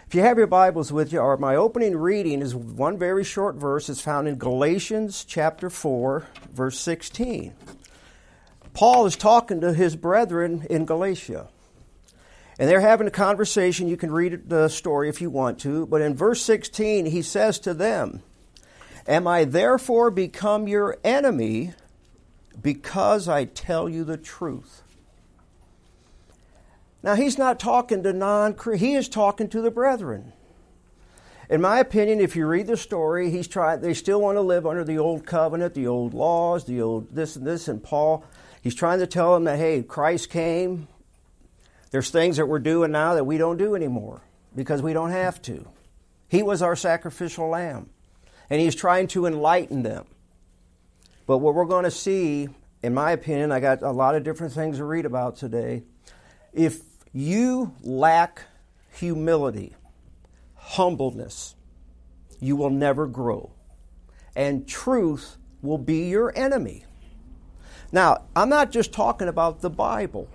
If you have your Bibles with you, my opening reading is one very short verse. It's found in Galatians chapter 4, verse 16. Paul is talking to his brethren in Galatia. And they're having a conversation. You can read the story if you want to. But in verse 16, he says to them, "Am I therefore become your enemy because I tell you the truth?" Now, he's not talking to he is talking to the brethren. In my opinion, if you read the story, they still want to live under the old covenant, the old laws, the old this and this. And Paul, he's trying to tell them that, hey, Christ came. There's things that we're doing now that we don't do anymore because we don't have to. He was our sacrificial lamb. And he's trying to enlighten them. But what we're going to see, in my opinion, I got a lot of different things to read about today. If you lack humility, humbleness, you will never grow. And truth will be your enemy. Now, I'm not just talking about the Bible.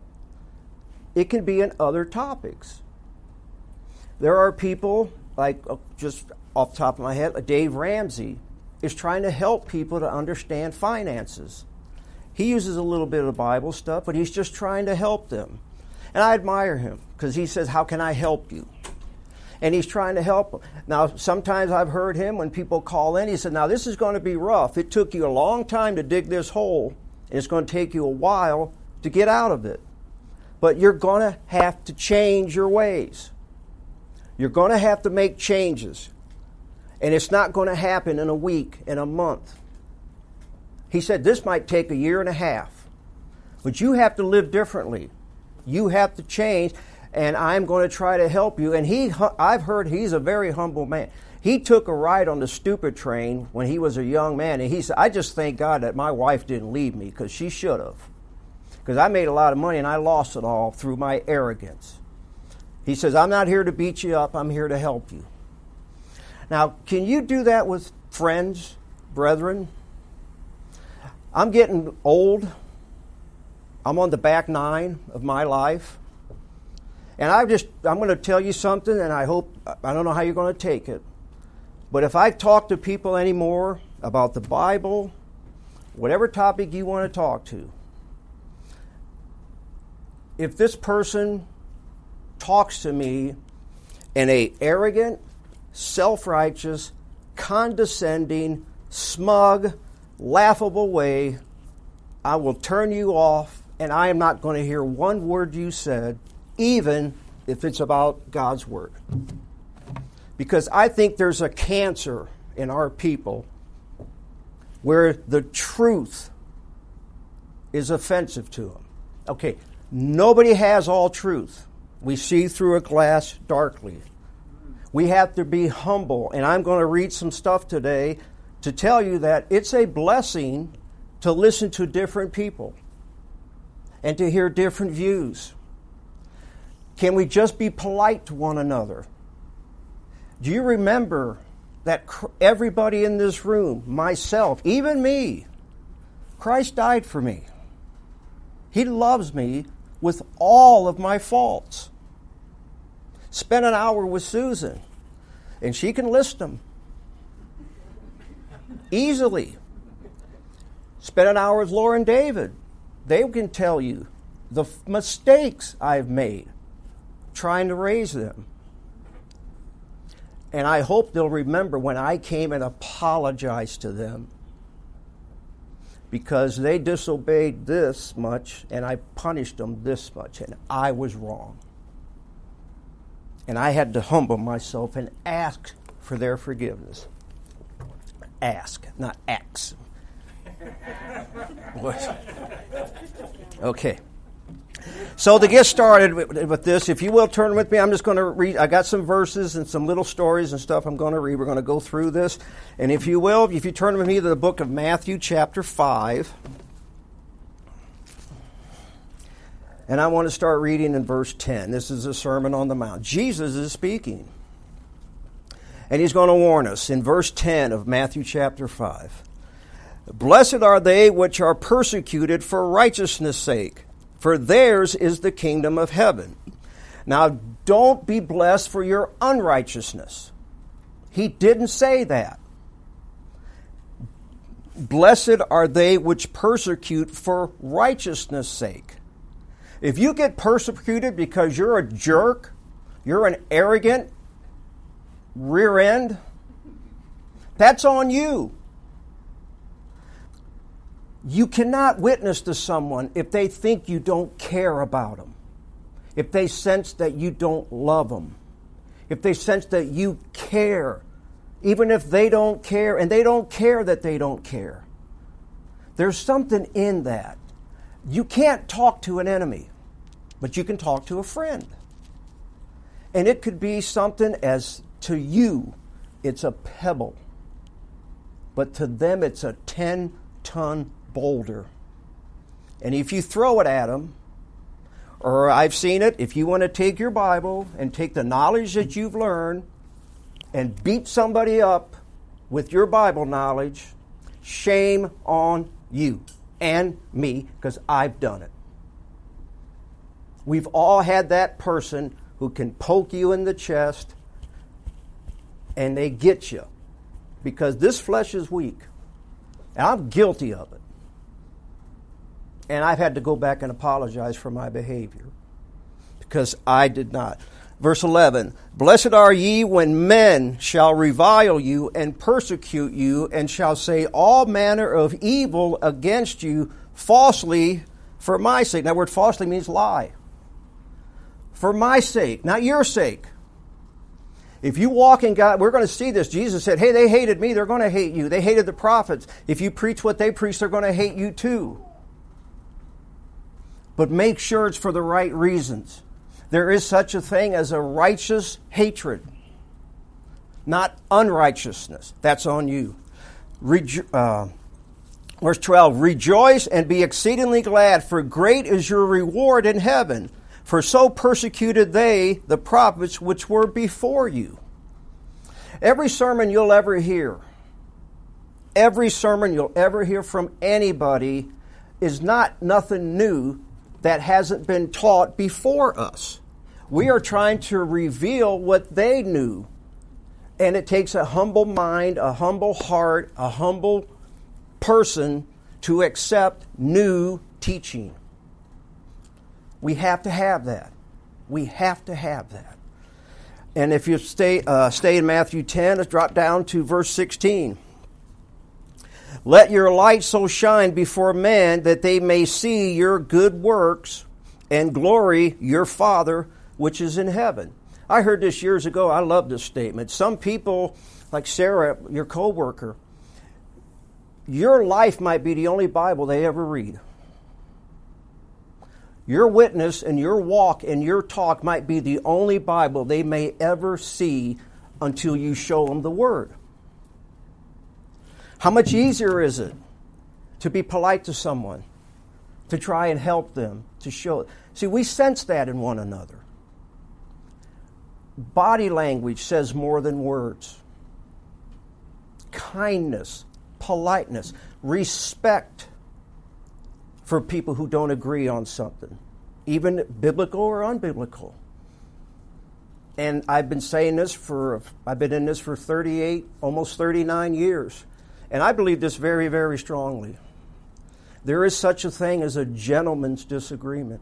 It can be in other topics. There are people, like just off the top of my head, like Dave Ramsey is trying to help people to understand finances. He uses a little bit of Bible stuff, but he's just trying to help them. And I admire him because he says, how can I help you? And he's trying to help them. Now, sometimes I've heard him when people call in, he said, now this is going to be rough. It took you a long time to dig this hole, and it's going to take you a while to get out of it. But you're going to have to change your ways. You're going to have to make changes. And it's not going to happen in a week, in a month. He said this might take a year and a half. But you have to live differently. You have to change, and I'm going to try to help you. And I've heard he's a very humble man. He took a ride on the stupid train when he was a young man, and he said, I just thank God that my wife didn't leave me, because she should have. Because I made a lot of money, and I lost it all through my arrogance. He says, I'm not here to beat you up. I'm here to help you. Now, can you do that with friends, brethren? I'm getting old. I'm on the back nine of my life. And I'm going to tell you something, and I don't know how you're going to take it. But if I talk to people anymore about the Bible, whatever topic you want to talk to, if this person talks to me in a arrogant, self-righteous, condescending, smug, laughable way, I will turn you off, and I am not going to hear one word you said, even if it's about God's Word. Because I think there's a cancer in our people where the truth is offensive to them. Okay, nobody has all truth. We see through a glass darkly. We have to be humble, and I'm going to read some stuff today to tell you that it's a blessing to listen to different people and to hear different views. Can we just be polite to one another? Do you remember that everybody in this room, myself, even me, Christ died for me. He loves me with all of my faults. Spent an hour with Susan, and she can list them easily. Spent an hour with Laura and David. They can tell you the mistakes I've made trying to raise them. And I hope they'll remember when I came and apologized to them because they disobeyed this much and I punished them this much, and I was wrong. And I had to humble myself and ask for their forgiveness. Ask, not ax. Okay. So to get started with this, if you will turn with me, I'm just going to read. I got some verses and some little stories and stuff I'm going to read. We're going to go through this. And if you will, if you turn with me to the book of Matthew chapter 5. And I want to start reading in verse 10. This is the Sermon on the Mount. Jesus is speaking. And he's going to warn us in verse 10 of Matthew chapter 5. Blessed are they which are persecuted for righteousness' sake, for theirs is the kingdom of heaven. Now, don't be blessed for your unrighteousness. He didn't say that. Blessed are they which persecute for righteousness' sake. If you get persecuted because you're a jerk, you're an arrogant rear end, that's on you. You cannot witness to someone if they think you don't care about them, if they sense that you don't love them, if they sense that you care, even if they don't care and they don't care that they don't care. There's something in that. You can't talk to an enemy, but you can talk to a friend. And it could be something as to you, it's a pebble. But to them, it's a 10-ton boulder. And if you throw it at them, or I've seen it, if you want to take your Bible and take the knowledge that you've learned and beat somebody up with your Bible knowledge, shame on you and me, because I've done it. We've all had that person who can poke you in the chest and they get you, because this flesh is weak. And I'm guilty of it. And I've had to go back and apologize for my behavior, because I did not. Verse 11, Blessed are ye when men shall revile you and persecute you, and shall say all manner of evil against you falsely for my sake. That word falsely means lie. For my sake, not your sake. If you walk in God, we're going to see this. Jesus said, hey, they hated me, they're going to hate you. They hated the prophets. If you preach what they preach, they're going to hate you too. But make sure it's for the right reasons. There is such a thing as a righteous hatred, not unrighteousness. That's on you. Verse 12, Rejoice and be exceedingly glad, for great is your reward in heaven. For so persecuted they the prophets which were before you. Every sermon you'll ever hear, every sermon you'll ever hear from anybody is not nothing new that hasn't been taught before us. We are trying to reveal what they knew. And it takes a humble mind, a humble heart, a humble person to accept new teaching. We have to have that. We have to have that. And if you stay in Matthew 10, let's drop down to verse 16. Let your light so shine before men that they may see your good works and glory your Father which is in heaven. I heard this years ago. I love this statement. Some people, like Sarah, your co-worker, your life might be the only Bible they ever read. Your witness and your walk and your talk might be the only Bible they may ever see until you show them the Word. How much easier is it to be polite to someone, to try and help them, to show? See, we sense that in one another. Body language says more than words. Kindness, politeness, respect for people who don't agree on something, even biblical or unbiblical. And I've been saying this I've been in this for 38, almost 39 years. And I believe this very, very strongly. There is such a thing as a gentleman's disagreement.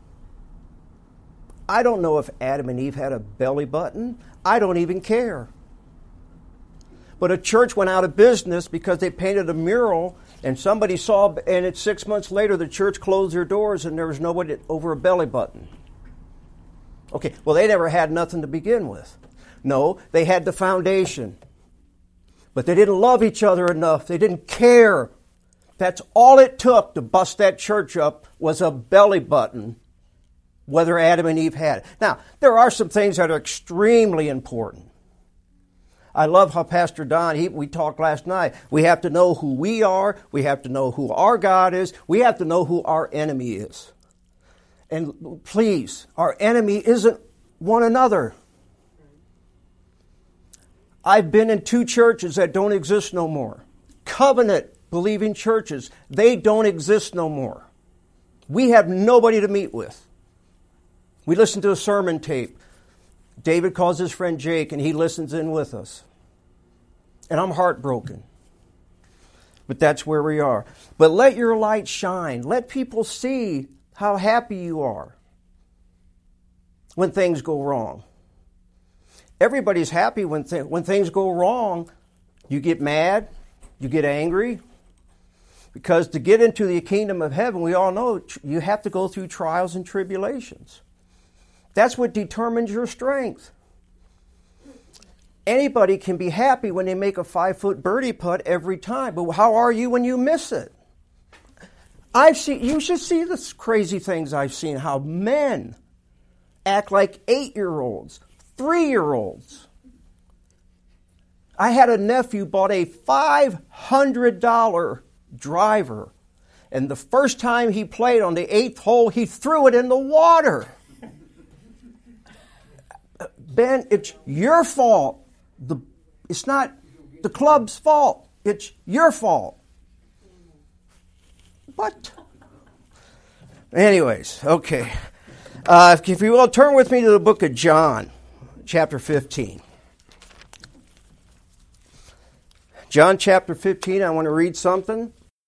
I don't know if Adam and Eve had a belly button. I don't even care. But a church went out of business because they painted a mural and somebody saw, and it's 6 months later the church closed their doors and there was nobody over a belly button. Okay, well, they never had nothing to begin with. No, they had the foundation. But they didn't love each other enough. They didn't care. That's all it took to bust that church up was a belly button, whether Adam and Eve had it. Now, there are some things that are extremely important. I love how Pastor Don, we talked last night. We have to know who we are. We have to know who our God is. We have to know who our enemy is. And please, our enemy isn't one another. I've been in 2 churches that don't exist no more. Covenant-believing churches. They don't exist no more. We have nobody to meet with. We listen to a sermon tape. David calls his friend Jake, and he listens in with us. And I'm heartbroken. But that's where we are. But let your light shine. Let people see how happy you are when things go wrong. Everybody's happy when things go wrong. You get mad. You get angry. Because to get into the kingdom of heaven, we all know you have to go through trials and tribulations. That's what determines your strength. Anybody can be happy when they make a 5-foot birdie putt every time, but how are you when you miss it? You should see the crazy things I've seen, how men act like 8-year-olds, 3-year-olds. I had a nephew bought a $500 driver, and the first time he played on the 8th hole, he threw it in the water. Ben, it's your fault. It's not the club's fault. It's your fault. What? Anyways, okay. If you will, turn with me to the book of John, chapter 15. John chapter 15, I want to read something.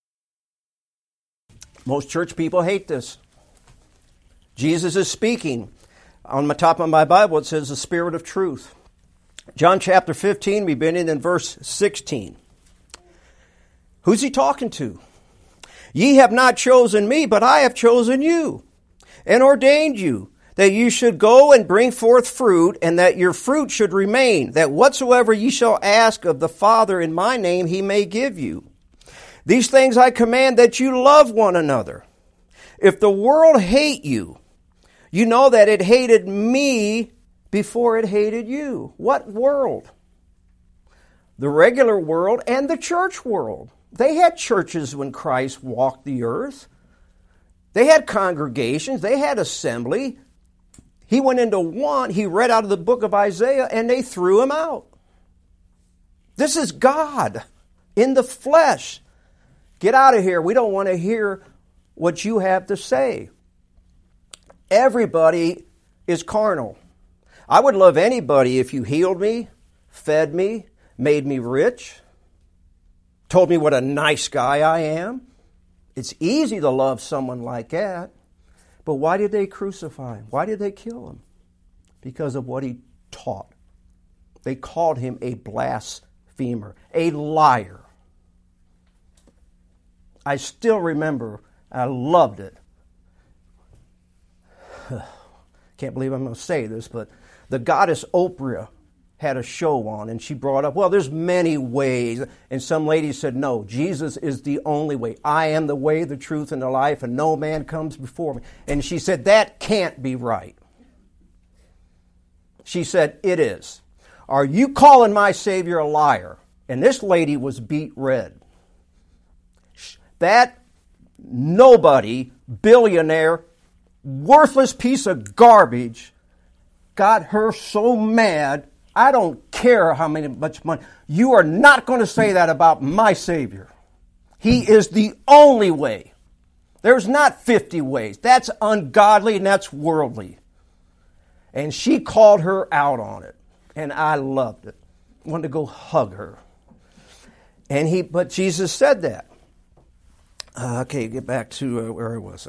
Most church people hate this. Jesus is speaking. On the top of my Bible, it says the Spirit of truth. John chapter 15, beginning in verse 16. Who's he talking to? Ye have not chosen me, but I have chosen you, and ordained you, that you should go and bring forth fruit, and that your fruit should remain, that whatsoever ye shall ask of the Father in my name, he may give you. These things I command, that you love one another. If the world hate you, you know that it hated me before it hated you. What world? The regular world and the church world. They had churches when Christ walked the earth. They had congregations. They had assembly. He went into one. He read out of the book of Isaiah, and they threw him out. This is God in the flesh. Get out of here. We don't want to hear what you have to say. Everybody is carnal. I would love anybody if you healed me, fed me, made me rich, told me what a nice guy I am. It's easy to love someone like that. But why did they crucify him? Why did they kill him? Because of what he taught. They called him a blasphemer, a liar. I still remember, I loved it. Can't believe I'm going to say this, but the goddess Oprah had a show on, and she brought up, well, there's many ways. And some lady said, no, Jesus is the only way. I am the way, the truth, and the life, and no man comes before me. And she said, that can't be right. She said, it is. Are you calling my Savior a liar? And this lady was beat red. That nobody, billionaire, worthless piece of garbage got her so mad. I don't care how much money. You are not going to say that about my Savior. He is the only way. There's not 50 ways. That's ungodly and that's worldly. And she called her out on it. And I loved it. I wanted to go hug her. But Jesus said that. Okay, get back to where I was.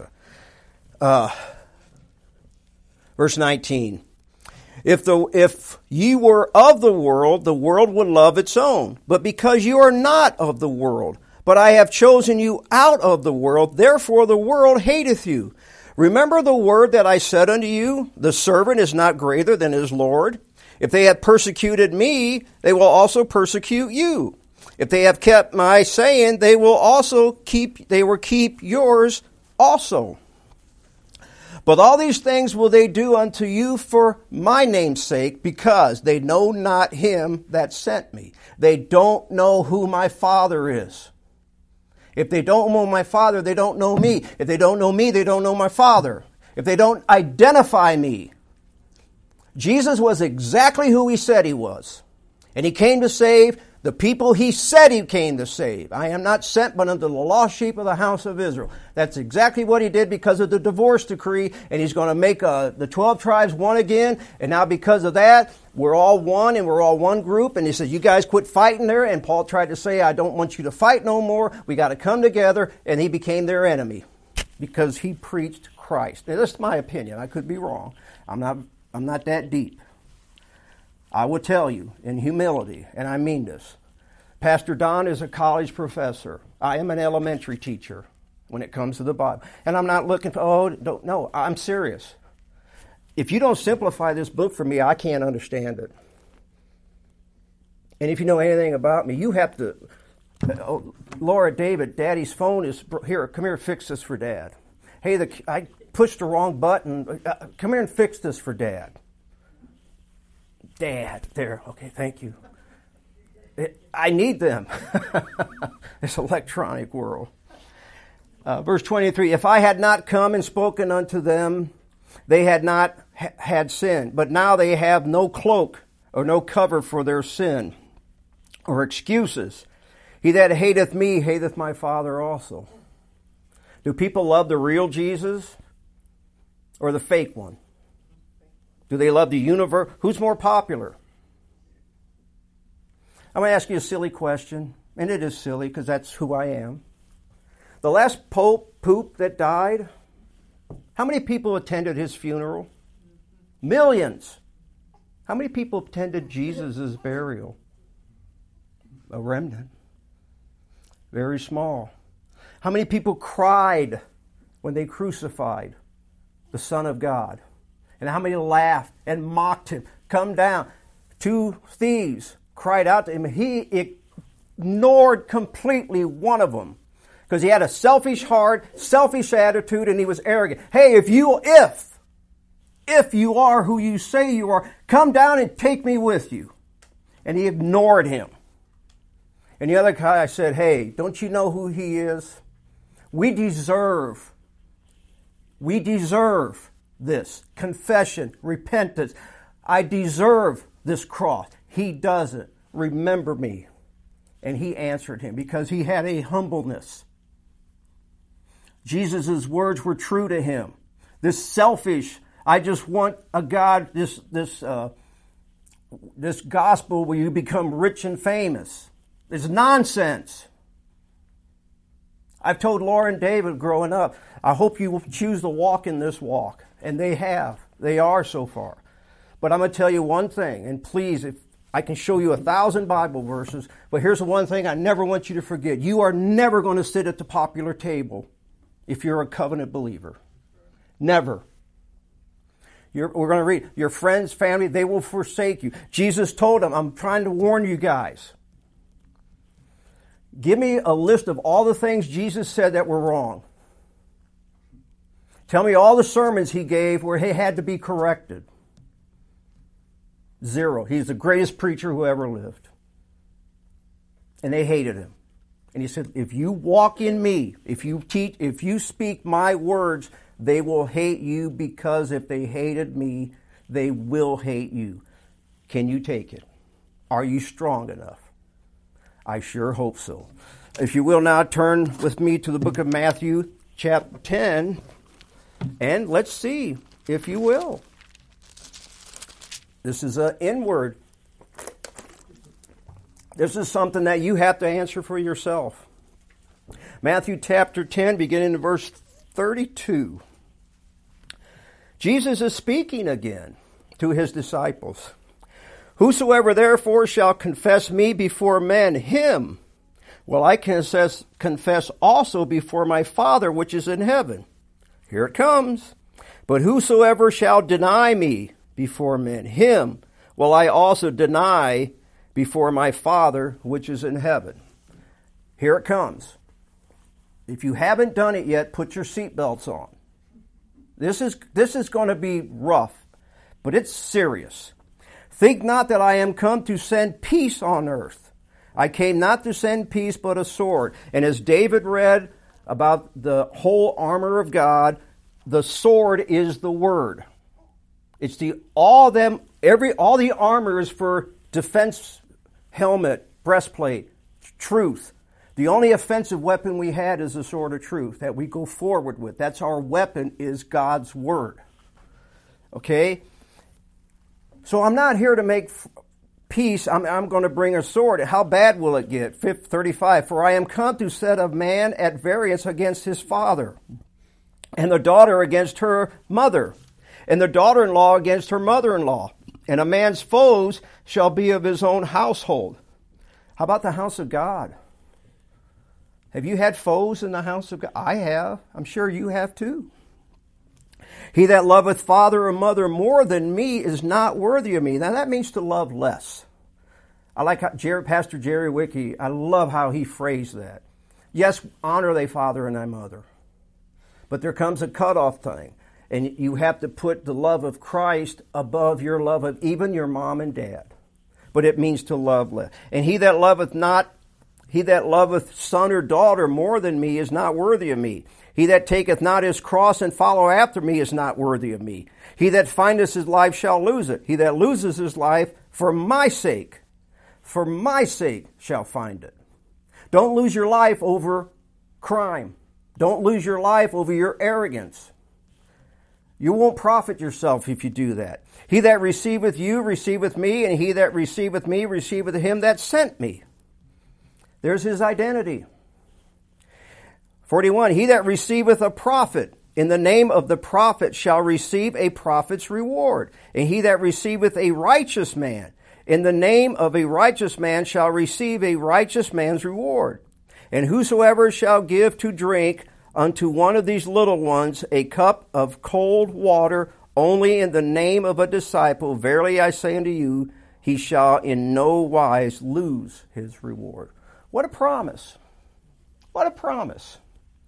Verse 19. If ye were of the world would love its own. But because you are not of the world, but I have chosen you out of the world, therefore the world hateth you. Remember the word that I said unto you, the servant is not greater than his Lord. If they have persecuted me, they will also persecute you. If they have kept my saying, they will keep yours also. But all these things will they do unto you for my name's sake, because they know not him that sent me. They don't know who my Father is. If they don't know my Father, they don't know me. If they don't know me, they don't know my Father. If they don't identify me. Jesus was exactly who he said he was. And he came to save The people he said he came to save. I am not sent but unto the lost sheep of the house of Israel. That's exactly what he did because of the divorce decree. And he's going to make the 12 tribes one again. And now because of that, we're all one and we're all one group. And he says, you guys quit fighting there. And Paul tried to say, I don't want you to fight no more. We got to come together. And he became their enemy because he preached Christ. Now, that's my opinion. I could be wrong. I'm not that deep. I will tell you in humility, and I mean this. Pastor Don is a college professor. I am an elementary teacher when it comes to the Bible. And I'm not looking for, no, I'm serious. If you don't simplify this book for me, I can't understand it. And if you know anything about me, you have to, Laura, David, Daddy's phone is, here, come here, fix this for Dad. Hey, I pushed the wrong button. Come here and fix this for Dad. Dad, there. Okay, thank you. I need them. This electronic world. Verse 23, if I had not come and spoken unto them, they had not had sin. But now they have no cloak or no cover for their sin or excuses. He that hateth me hateth my Father also. Do people love the real Jesus or the fake one? Do they love the universe? Who's more popular? I'm going to ask you a silly question, and it is silly because that's who I am. The last pope that died, how many people attended his funeral? Millions. How many people attended Jesus' burial? A remnant. Very small. How many people cried when they crucified the Son of God? And how many laughed and mocked him? Come down. 2 thieves cried out to him. He ignored completely one of them because he had a selfish heart, selfish attitude, and he was arrogant. Hey, if you are who you say you are, come down and take me with you. And he ignored him. And the other guy said, hey, don't you know who he is? We deserve this confession, repentance. I deserve this cross. He doesn't. Remember me. And he answered him because he had a humbleness. Jesus' words were true to him. This selfish, I just want a God, this gospel where you become rich and famous. It's nonsense. I've told Laura and David growing up, I hope you will choose to walk in this walk. And they have. They are so far. But I'm going to tell you one thing, and please, if I can show you 1,000 Bible verses, but here's the one thing I never want you to forget. You are never going to sit at the popular table if you're a covenant believer. Never. We're going to read, your friends, family, they will forsake you. Jesus told them, I'm trying to warn you guys. Give me a list of all the things Jesus said that were wrong. Tell me all the sermons he gave where he had to be corrected. 0. He's the greatest preacher who ever lived. And they hated him. And he said, if you walk in me, if you teach, if you speak my words, they will hate you because if they hated me, they will hate you. Can you take it? Are you strong enough? I sure hope so. If you will now turn with me to the book of Matthew, chapter 10. And let's see, if you will. This is an inward. This is something that you have to answer for yourself. Matthew chapter 10, beginning in verse 32. Jesus is speaking again to his disciples. Whosoever therefore shall confess me before men, him will I confess also before my Father which is in heaven. Here it comes. But whosoever shall deny me before men, him will I also deny before my Father which is in heaven. Here it comes. If you haven't done it yet, put your seatbelts on. This is going to be rough, but it's serious. Think not that I am come to send peace on earth. I came not to send peace, but a sword. And as David read about the whole armor of God, the sword is the word. It's all the armor is for defense, helmet, breastplate, truth. The only offensive weapon we had is the sword of truth that we go forward with. That's our weapon, is God's word. Okay? So I'm not here to make peace. I'm going to bring a sword. How bad will it get? 35. For I am come to set a man at variance against his father, and the daughter against her mother, and the daughter-in-law against her mother-in-law. And a man's foes shall be of his own household. How about the house of God? Have you had foes in the house of God? I have. I'm sure you have too. He that loveth father or mother more than me is not worthy of me. Now that means to love less. I like how Pastor Jerry Wicke, I love how he phrased that. Yes, honor thy father and thy mother. But there comes a cutoff thing. And you have to put the love of Christ above your love of even your mom and dad. But it means to love less. And he that loveth son or daughter more than me is not worthy of me. He that taketh not his cross and follow after me is not worthy of me. He that findeth his life shall lose it. He that loses his life for my sake shall find it. Don't lose your life over crime. Don't lose your life over your arrogance. You won't profit yourself if you do that. He that receiveth you receiveth me, and he that receiveth me receiveth him that sent me. There's his identity. 41, he that receiveth a prophet in the name of the prophet shall receive a prophet's reward. And he that receiveth a righteous man in the name of a righteous man shall receive a righteous man's reward. And whosoever shall give to drink unto one of these little ones a cup of cold water only in the name of a disciple, verily I say unto you, he shall in no wise lose his reward. What a promise. What a promise.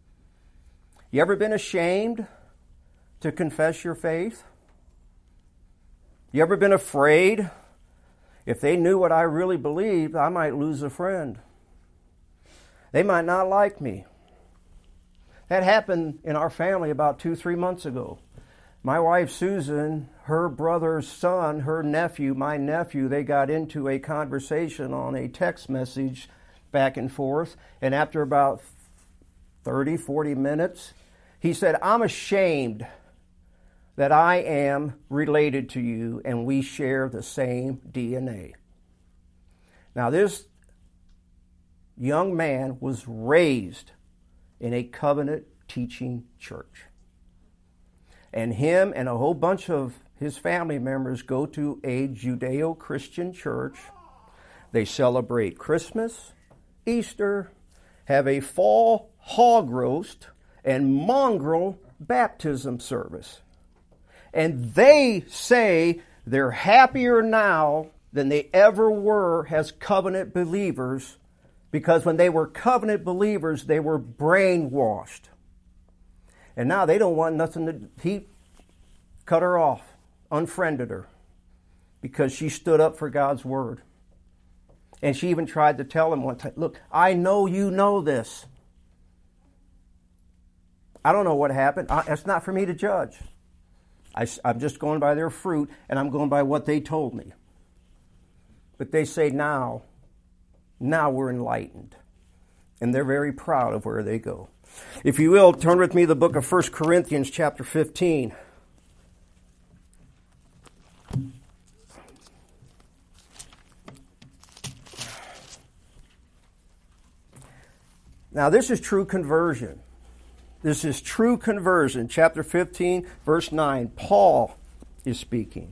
You ever been ashamed to confess your faith? You ever been afraid? If they knew what I really believed, I might lose a friend. They might not like me. That happened in our family about 2-3 months ago. My wife Susan, her brother's son, her nephew, my nephew, they got into a conversation on a text message back and forth. And after about 30-40 minutes, he said, I'm ashamed that I am related to you and we share the same DNA. Now this young man was raised in a covenant teaching church. And him and a whole bunch of his family members go to a Judeo-Christian church. They celebrate Christmas, Easter, have a fall hog roast, and mongrel baptism service. And they say they're happier now than they ever were as covenant believers, because when they were covenant believers, they were brainwashed. And now they don't want nothing to... He cut her off, unfriended her, because she stood up for God's word. And she even tried to tell him one time, look, I know you know this. I don't know what happened. It's not for me to judge. I'm just going by their fruit, and I'm going by what they told me. But they say now we're enlightened. And they're very proud of where they go. If you will, turn with me to the book of 1 Corinthians chapter 15. Now this is true conversion. This is true conversion. Chapter 15, verse 9. Paul is speaking.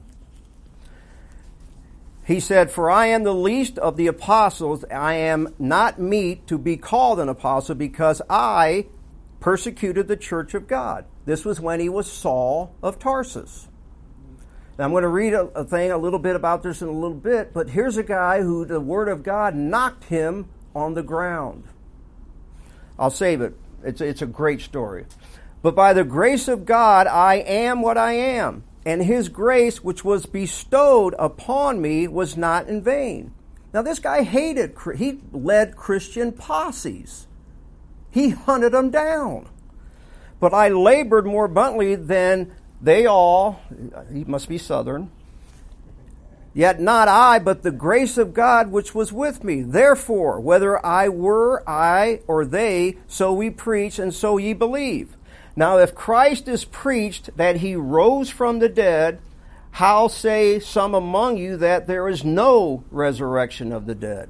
He said, for I am the least of the apostles. I am not meet to be called an apostle because I persecuted the church of God. This was when he was Saul of Tarsus. Now I'm going to read a little bit about this in a little bit, but here's a guy who the word of God knocked him on the ground. I'll save it. It's a great story. But by the grace of God, I am what I am. And his grace, which was bestowed upon me, was not in vain. Now this guy he led Christian posses. He hunted them down. But I labored more abundantly than they all, he must be Southern, Yet not I, but the grace of God which was with me. Therefore, whether I or they, so we preach, and so ye believe. Now if Christ is preached that he rose from the dead, how say some among you that there is no resurrection of the dead?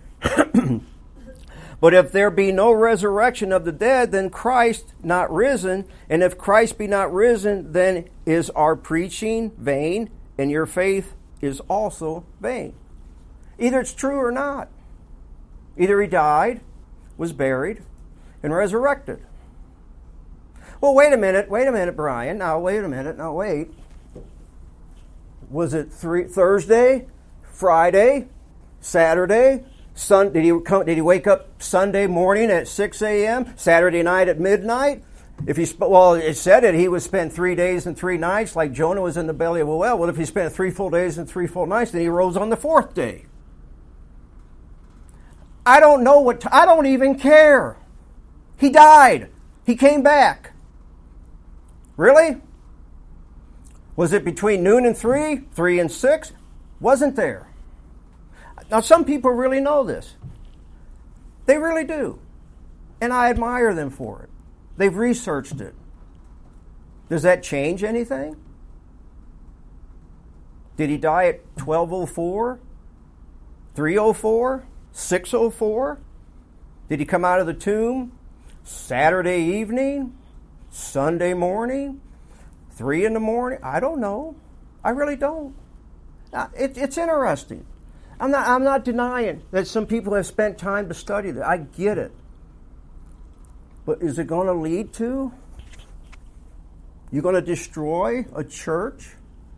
But if there be no resurrection of the dead, then Christ not risen. And if Christ be not risen, then is our preaching vain, and your faith is also vain. Either it's true or not. Either he died, was buried, and resurrected. Well, wait a minute, Brian. Now, wait a minute. Now, wait. Was it Thursday, Friday, Saturday, Sunday? Did he wake up Sunday morning at 6 a.m., Saturday night at midnight? It said that he would spend 3 days and 3 nights like Jonah was in the belly of a whale. Well, if he spent 3 full days and 3 full nights, then he rose on the 4th day. I don't know I don't even care. He died. He came back. Really? Was it between noon and 3, 3 and 6? Wasn't there. Now, some people really know this. They really do. And I admire them for it. They've researched it. Does that change anything? Did he die at 12:04? 3:04? 6:04? Did he come out of the tomb Saturday evening? Sunday morning? 3 in the morning? I don't know. I really don't. It's interesting. I'm not denying that some people have spent time to study that. I get it. But is it going to lead to? You're going to destroy a church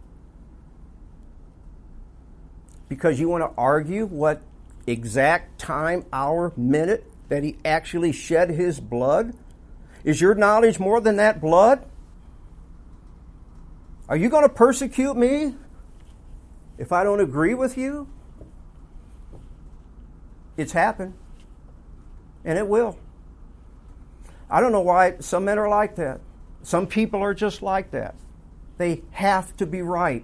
because you want to argue what exact time, hour, minute that he actually shed his blood? Is your knowledge more than that blood? Are you going to persecute me if I don't agree with you? It's happened. And it will. I don't know why some men are like that. Some people are just like that. They have to be right.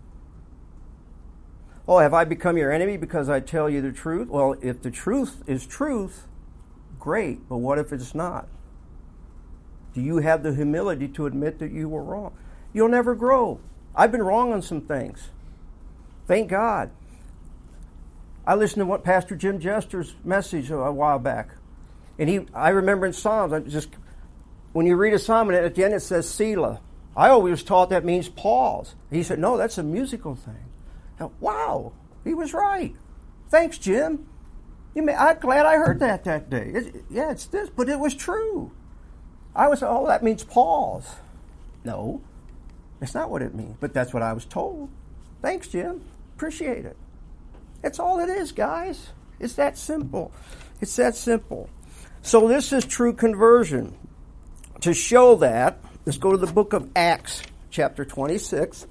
Oh, have I become your enemy because I tell you the truth? Well, if the truth is truth, great. But what if it's not? Do you have the humility to admit that you were wrong? You'll never grow. I've been wrong on some things. Thank God. I listened to what Pastor Jim Jester's message a while back. And I remember in Psalms, when you read a psalm and at the end it says Selah. I always taught that means pause. He said, no, that's a musical thing. Now, wow, he was right. Thanks, Jim. I'm glad I heard that day. It's this, but it was true. That means pause. No, that's not what it means, but that's what I was told. Thanks, Jim. Appreciate it. That's all it is, guys. It's that simple. It's that simple. So this is true conversion. To show that, let's go to the book of Acts, chapter 26.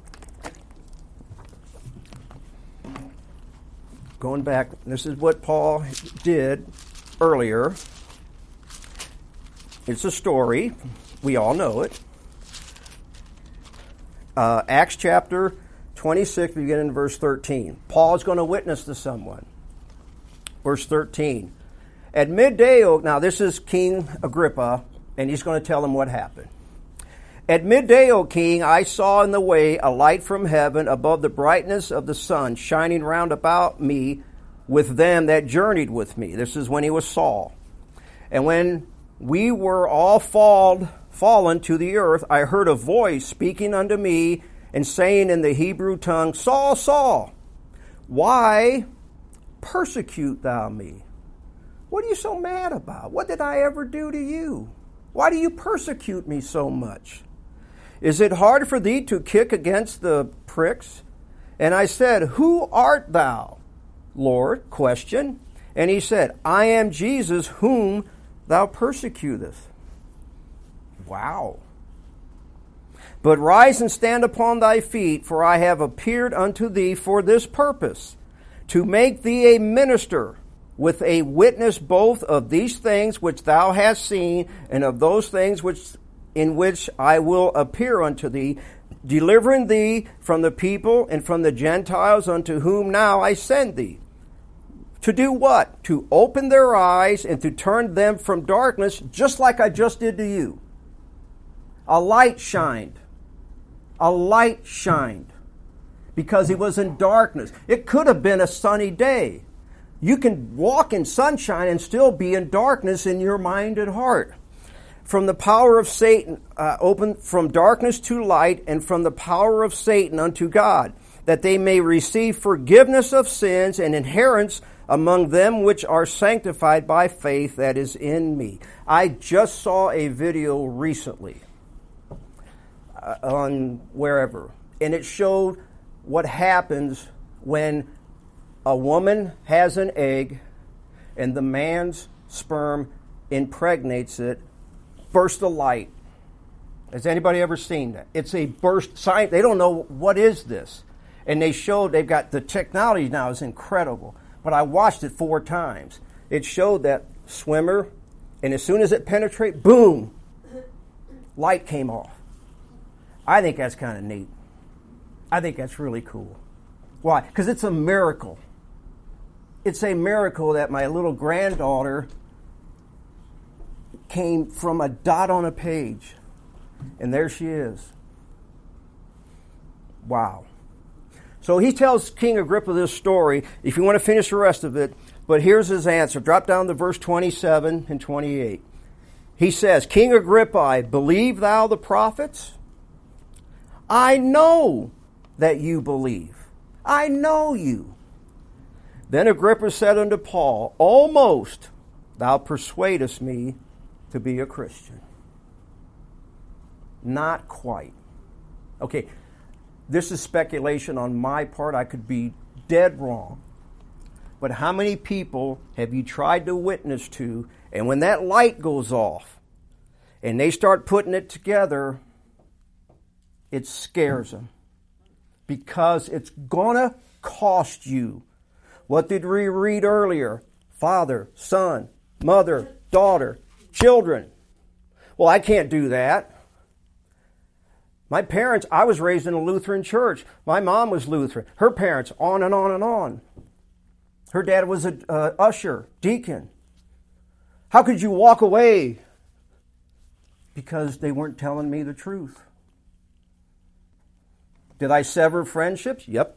Going back, this is what Paul did earlier. It's a story. We all know it. Acts chapter 26, beginning in verse 13. Paul is going to witness to someone. Verse 13. At midday, now this is King Agrippa, and he's going to tell him what happened. At midday, O king, I saw in the way a light from heaven above the brightness of the sun, shining round about me with them that journeyed with me. This is when he was Saul. And when we were all fallen to the earth, I heard a voice speaking unto me and saying in the Hebrew tongue, Saul, Saul, why persecute thou me? What are you so mad about? What did I ever do to you? Why do you persecute me so much? Is it hard for thee to kick against the pricks? And I said, Who art thou, Lord? Question. And he said, I am Jesus whom thou persecutest. Wow. But rise and stand upon thy feet, for I have appeared unto thee for this purpose, to make thee a minister with a witness both of these things which thou hast seen, and of those things in which I will appear unto thee, delivering thee from the people and from the Gentiles, unto whom now I send thee. To do what? To open their eyes and to turn them from darkness, just like I just did to you. A light shined. A light shined. Because he was in darkness. It could have been a sunny day. You can walk in sunshine and still be in darkness in your mind and heart. From the power of Satan, open from darkness to light, and from the power of Satan unto God, that they may receive forgiveness of sins and inheritance among them which are sanctified by faith that is in me. I just saw a video recently on wherever, and it showed what happens when a woman has an egg and the man's sperm impregnates it, burst of light. Has anybody ever seen that? It's a burst. Science, they don't know what is this. And they showed, they've got, the technology now is incredible. But I watched it 4 times. It showed that swimmer, and as soon as it penetrated, boom, light came off. I think that's kind of neat. I think that's really cool. Why? Because it's a miracle. It's a miracle that my little granddaughter came from a dot on a page. And there she is. Wow. So he tells King Agrippa this story, if you want to finish the rest of it, but here's his answer. Drop down to verse 27 and 28. He says, King Agrippa, believe thou the prophets? I know that you believe. I know you. Then Agrippa said unto Paul, almost thou persuadest me to be a Christian. Not quite. Okay, this is speculation on my part. I could be dead wrong. But how many people have you tried to witness to, and when that light goes off and they start putting it together, it scares them? Because it's going to cost you. What did we read earlier? Father, son, mother, daughter, children. Well, I can't do that. My parents, I was raised in a Lutheran church. My mom was Lutheran. Her parents, on and on and on. Her dad was an usher, deacon. How could you walk away? Because they weren't telling me the truth. Did I sever friendships? Yep.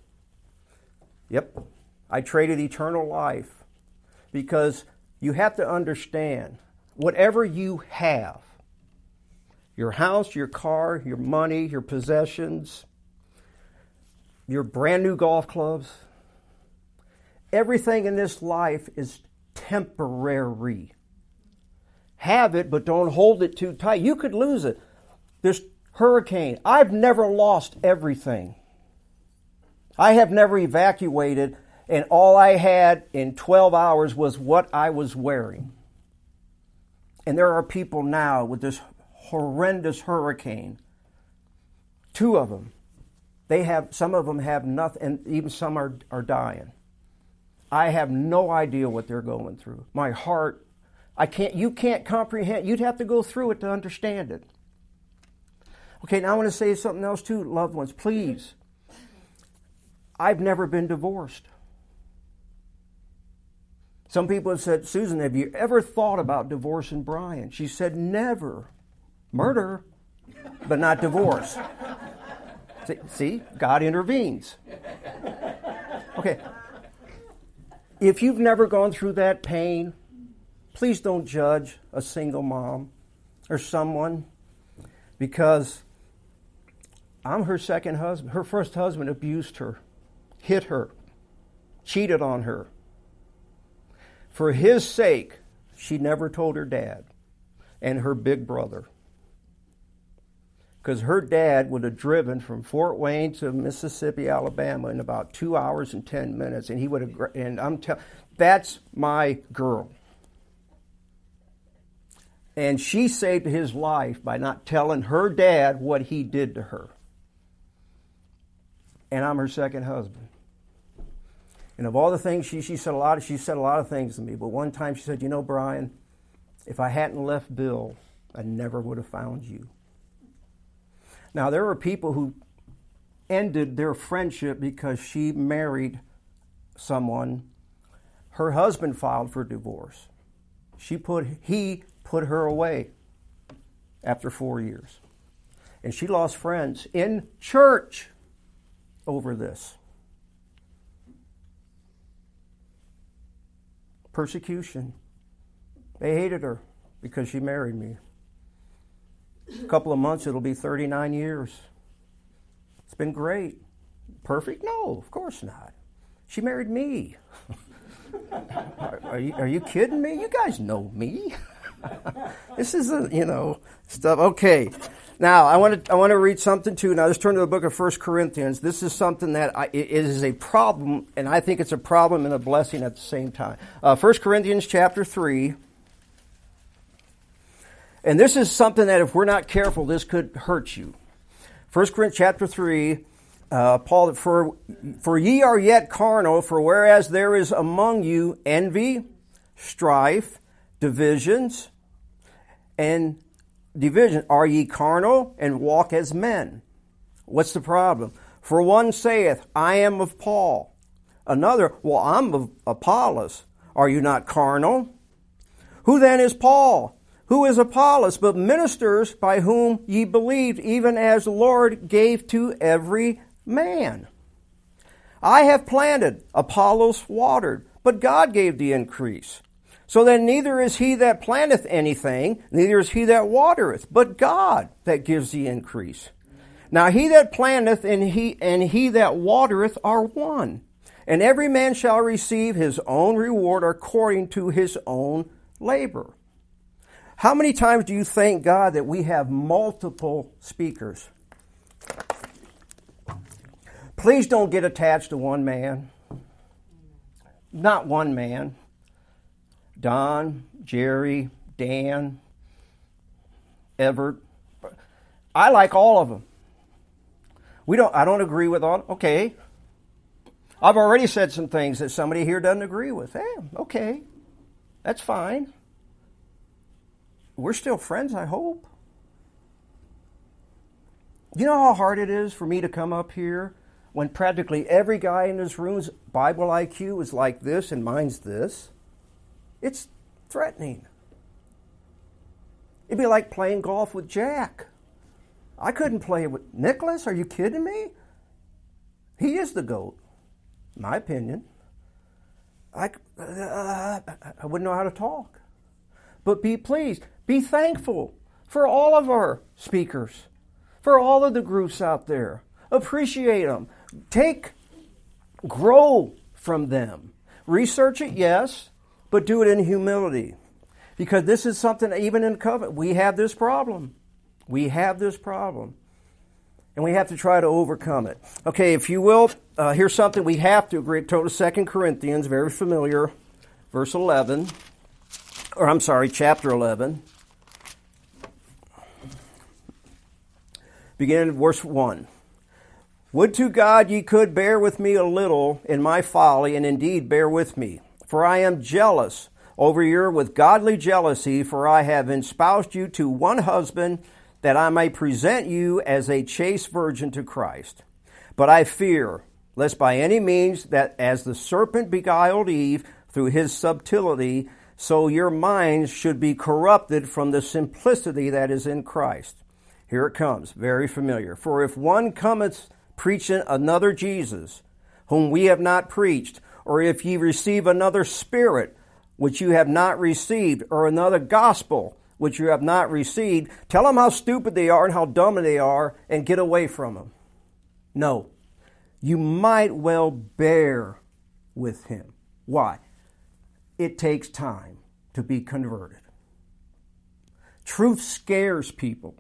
I traded eternal life. Because you have to understand, whatever you have, your house, your car, your money, your possessions, your brand new golf clubs, everything in this life is temporary. Have it, but don't hold it too tight. You could lose it. This hurricane, I've never lost everything. I have never evacuated, and all I had in 12 hours was what I was wearing. And there are people now with this horrendous hurricane. 2 of them. Some of them have nothing, and even some are dying. I have no idea what they're going through. My heart, you can't comprehend. You'd have to go through it to understand it. Okay, now I want to say something else too, loved ones. Please. I've never been divorced. Some people have said, Susan, have you ever thought about divorcing Brian? She said, never. Murder, but not divorce. See, God intervenes. Okay. If you've never gone through that pain, please don't judge a single mom or someone, because I'm her second husband. Her first husband abused her, hit her, cheated on her. For his sake, she never told her dad and her big brother. Because her dad would have driven from Fort Wayne to Mississippi, Alabama in about 2 hours and 10 minutes. And he would have, that's my girl. And she saved his life by not telling her dad what he did to her. And I'm her second husband. And of all the things she said a lot of things to me. But one time she said, Brian, if I hadn't left Bill, I never would have found you. Now, there are people who ended their friendship because she married someone. Her husband filed for divorce. He put her away after 4 years. And she lost friends in church over this. Persecution. They hated her because she married me. A couple of months, it'll be 39 years. It's been great. Perfect? No, of course not. She married me. Are you kidding me? You guys know me. This isn't, stuff. Okay. Now, I want to read something too. Now, let's turn to the book of 1 Corinthians. This is something that it is a problem, and I think it's a problem and a blessing at the same time. 1 Corinthians chapter 3. And this is something that if we're not careful, this could hurt you. 1 Corinthians chapter 3, Paul, for ye are yet carnal, for whereas there is among you envy, strife, divisions, are ye carnal and walk as men? What's the problem? For one saith, I am of Paul. Another, well, I'm of Apollos. Are you not carnal? Who then is Paul? Who is Apollos, but ministers by whom ye believed, even as the Lord gave to every man? I have planted, Apollos watered, but God gave the increase. So then neither is he that planteth anything, neither is he that watereth, but God that gives the increase. Now he that planteth and he that watereth are one, and every man shall receive his own reward according to his own labor. How many times do you thank God that we have multiple speakers? Please don't get attached to one man. Not one man. Don, Jerry, Dan, Everett. I like all of them. I don't agree with all. Okay. I've already said some things that somebody here doesn't agree with. Hey, okay. That's fine. We're still friends, I hope. You know how hard it is for me to come up here when practically every guy in this room's Bible IQ is like this and mine's this? It's threatening. It'd be like playing golf with Jack. I couldn't play with Nicholas. Are you kidding me? He is the GOAT, in my opinion. I wouldn't know how to talk. But be pleased. Be thankful for all of our speakers, for all of the groups out there. Appreciate them. Grow from them. Research it, yes, but do it in humility. Because this is something, even in covenant, we have this problem. We have this problem. And we have to try to overcome it. Okay, if you will, here's something we have to agree. Go to 2 Corinthians, very familiar, verse 11. Chapter 11. Beginning at verse 1. Would to God ye could bear with me a little in my folly, and indeed bear with me. For I am jealous over you with godly jealousy, for I have espoused you to one husband, that I may present you as a chaste virgin to Christ. But I fear, lest by any means that as the serpent beguiled Eve through his subtlety, so your minds should be corrupted from the simplicity that is in Christ. Here it comes, very familiar. For if one cometh preaching another Jesus, whom we have not preached, or if ye receive another spirit, which you have not received, or another gospel, which you have not received, tell them how stupid they are and how dumb they are, and get away from them. No, you might well bear with him. Why? It takes time to be converted. Truth scares people.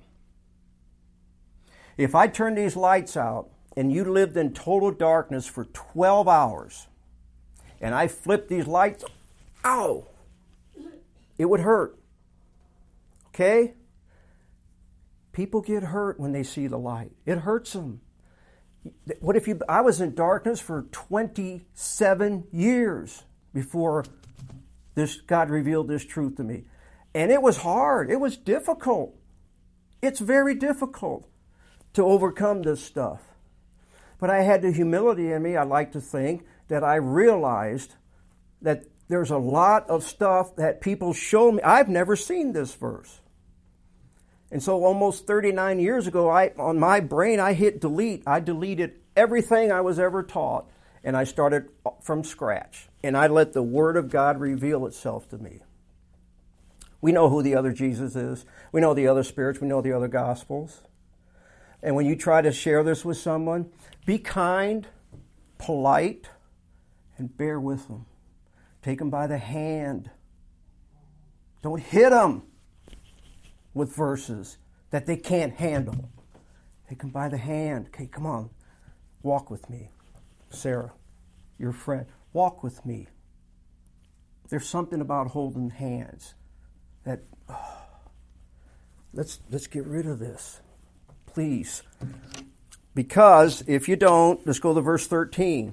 If I turn these lights out and you lived in total darkness for 12 hours and I flip these lights, ow, it would hurt. Okay? People get hurt when they see the light. It hurts them. What if I was in darkness for 27 years before God revealed this truth to me. And it was hard. It was difficult. It's very difficult to overcome this stuff. But I had the humility in me, I like to think, that I realized that there's a lot of stuff that people show me. I've never seen this verse. And so almost 39 years ago, on my brain, I hit delete. I deleted everything I was ever taught, and I started from scratch. And I let the Word of God reveal itself to me. We know who the other Jesus is. We know the other spirits. We know the other Gospels. And when you try to share this with someone, be kind, polite, and bear with them. Take them by the hand. Don't hit them with verses that they can't handle. Take them by the hand. Okay, come on. Walk with me. Sarah, your friend, walk with me. There's something about holding hands that, let's get rid of this. Please. Because if you don't, let's go to verse 13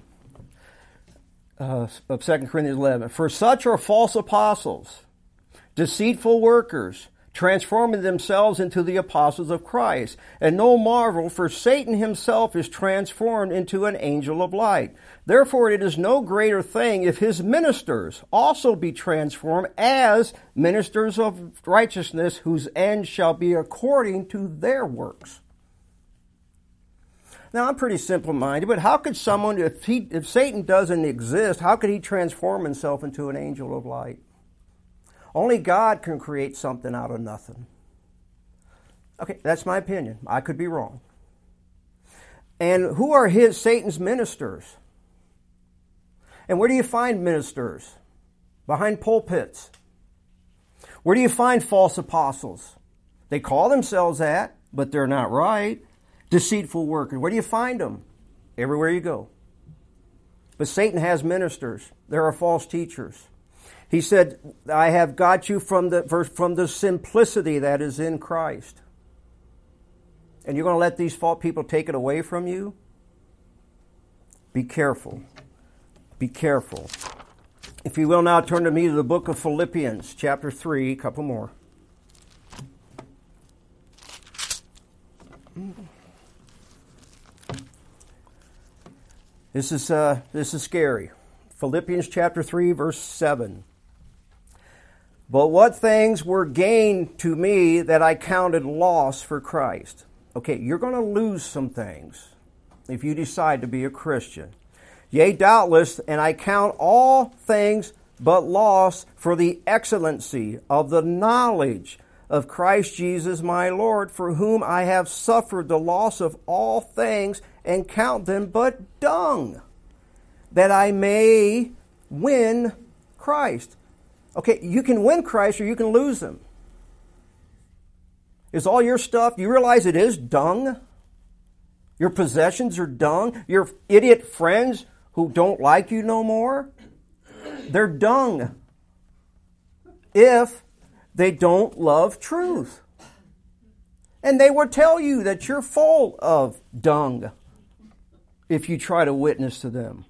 of 2 Corinthians 11. For such are false apostles, deceitful workers, transforming themselves into the apostles of Christ. And no marvel, for Satan himself is transformed into an angel of light. Therefore it is no greater thing if his ministers also be transformed as ministers of righteousness, whose end shall be according to their works. Now, I'm pretty simple-minded, but how could someone, if Satan doesn't exist, how could he transform himself into an angel of light? Only God can create something out of nothing. Okay, that's my opinion. I could be wrong. And who are Satan's ministers? And where do you find ministers? Behind pulpits. Where do you find false apostles? They call themselves that, but they're not right. Deceitful workers. Where do you find them? Everywhere you go. But Satan has ministers. There are false teachers. He said, I have got you from the simplicity that is in Christ. And you're going to let these false people take it away from you? Be careful. Be careful. If you will now turn to me to the book of Philippians, chapter 3, a couple more. This is scary. Philippians chapter 3, verse 7. But what things were gained to me that I counted loss for Christ? Okay, you're going to lose some things if you decide to be a Christian. Yea, doubtless, and I count all things but loss for the excellency of the knowledge of Christ Jesus my Lord, for whom I have suffered the loss of all things, and count them but dung, that I may win Christ. Okay, you can win Christ or you can lose him. Is all your stuff, you realize it is dung? Your possessions are dung? Your idiot friends who don't like you no more? They're dung if they don't love truth. And they will tell you that you're full of dung if you try to witness to them.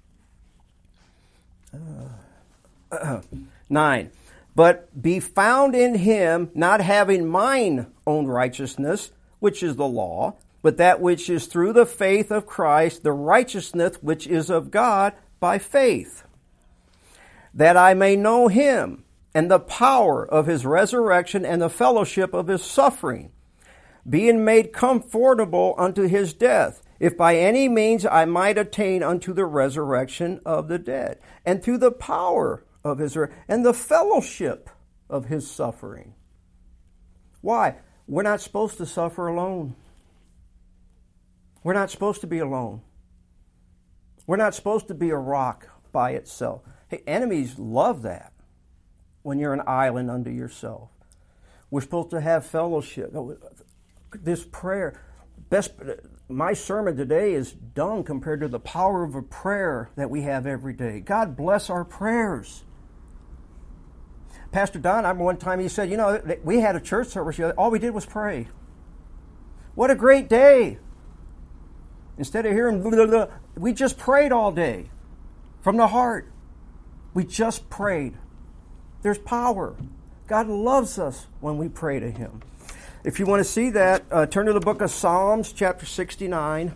9. But be found in him, not having mine own righteousness, which is the law, but that which is through the faith of Christ, the righteousness which is of God by faith, that I may know him and the power of his resurrection and the fellowship of his suffering, being made conformable unto his death, if by any means I might attain unto the resurrection of the dead, and through the power of his and the fellowship of his suffering. Why? We're not supposed to suffer alone. We're not supposed to be alone. We're not supposed to be a rock by itself. Hey, enemies love that when you're an island unto yourself. We're supposed to have fellowship. This prayer, my sermon today is dung compared to the power of a prayer that we have every day. God bless our prayers. Pastor Don, I remember one time he said, we had a church service, all we did was pray. What a great day. Instead of hearing blah, blah, blah, we just prayed all day from the heart. We just prayed. There's power. God loves us when we pray to him. If you want to see that, turn to the book of Psalms, chapter 69.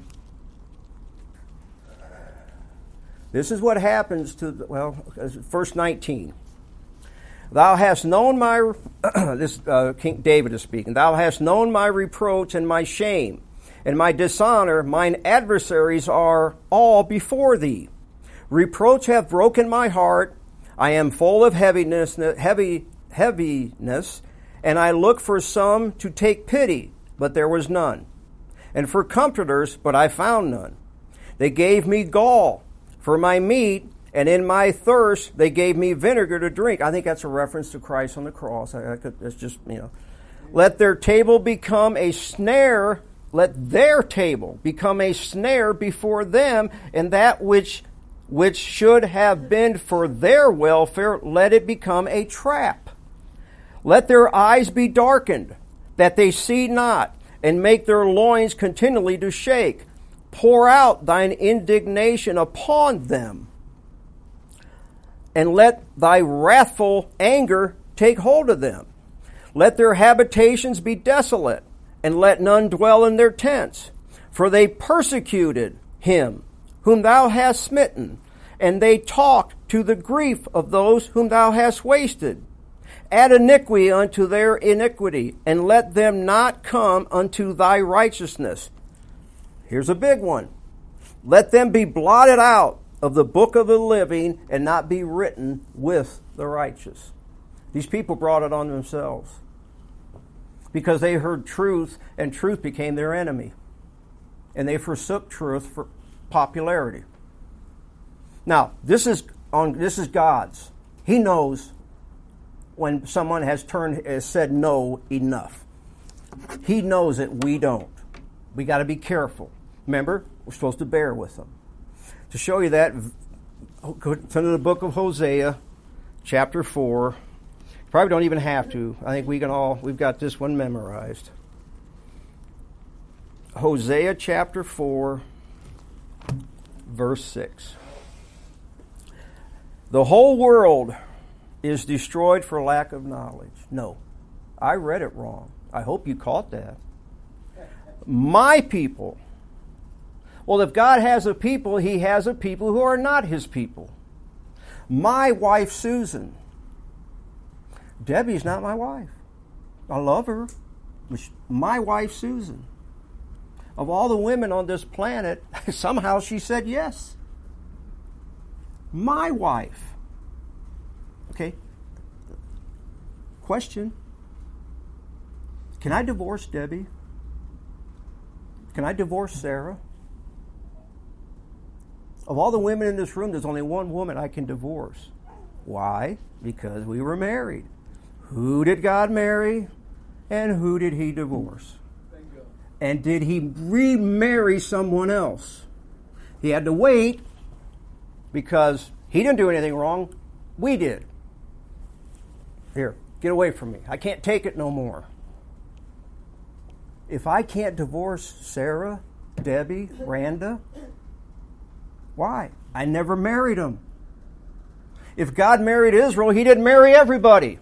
This is what happens to, verse 19. Thou hast known my, King David is speaking, thou hast known my reproach and my shame, and my dishonor, mine adversaries are all before thee. Reproach hath broken my heart, I am full of heaviness, and I looked for some to take pity, but there was none, and for comforters, but I found none. They gave me gall for my meat, and in my thirst they gave me vinegar to drink. I think that's a reference to Christ on the cross. It's just, Let their table become a snare. Let their table become a snare before them, and that which should have been for their welfare, let it become a trap. Let their eyes be darkened, that they see not, and make their loins continually to shake. Pour out thine indignation upon them, and let thy wrathful anger take hold of them. Let their habitations be desolate, and let none dwell in their tents. For they persecuted him whom thou hast smitten, and they talked to the grief of those whom thou hast wasted. Add iniquity unto their iniquity, and let them not come unto thy righteousness. Here's a big one. Let them be blotted out of the book of the living and not be written with the righteous. These people brought it on themselves because they heard truth, and truth became their enemy. And they forsook truth for popularity. Now, this is God's. He knows when someone has said no enough. He knows it, we don't. We got to be careful. Remember, we're supposed to bear with them. To show you that, go to the book of Hosea, chapter 4. You probably don't even have to. I think we've got this one memorized. Hosea chapter 4, verse 6. The whole world is destroyed for lack of knowledge. No, I read it wrong. I hope you caught that. My people. Well, if God has a people, He has a people who are not His people. My wife, Susan. Debbie's not my wife. I love her. My wife, Susan. Of all the women on this planet, somehow she said yes. My wife. Okay. Question. Can I divorce Debbie? Can I divorce Sarah? Of all the women in this room, there's only one woman I can divorce. Why? Because we were married. Who did God marry? And who did He divorce? Bingo. And did He remarry someone else? He had to wait because He didn't do anything wrong. We did. Here, get away from me. I can't take it no more. If I can't divorce Sarah, Debbie, Randa, why? I never married them. If God married Israel, He didn't marry everybody.